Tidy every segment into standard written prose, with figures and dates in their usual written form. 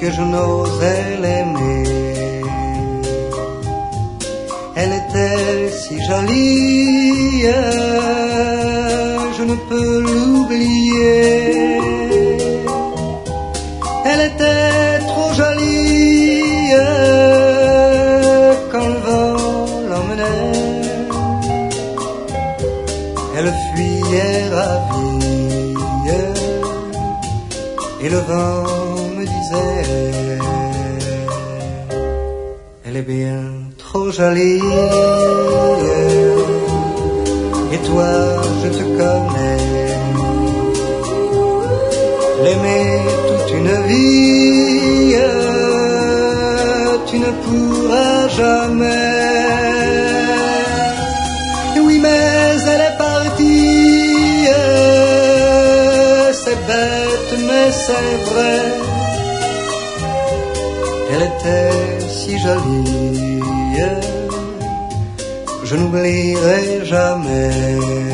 que je n'osais l'aimer. Elle était si jolie, je ne peux l'oublier. Elle était trop jolie quand le vent l'emmenait. Elle fuyait ravie et le vent me disait: elle est bien trop jolie. Et toi, je te connais. L'aimer toute une vie, tu ne pourras jamais. Oui, mais elle est partie, c'est bête, mais c'est vrai. Elle était si jolie, je n'oublierai jamais.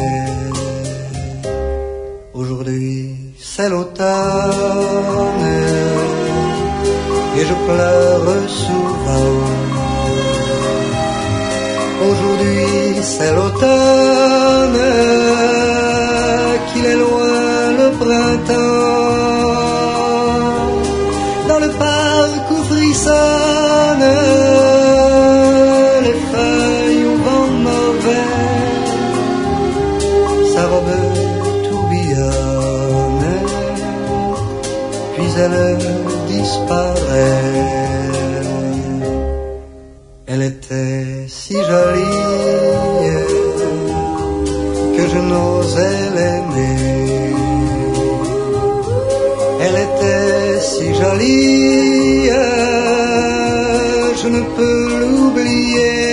Aujourd'hui c'est l'automne et je pleure souvent. Aujourd'hui c'est l'automne, qu'il est loin le printemps. Dans le parc où frissonnent les feuilles au vent mauvais, sa robe tourbillonne, puis elle disparaît. Elle était si jolie que je n'osais l'aimer. Elle était si jolie, je ne peux l'oublier.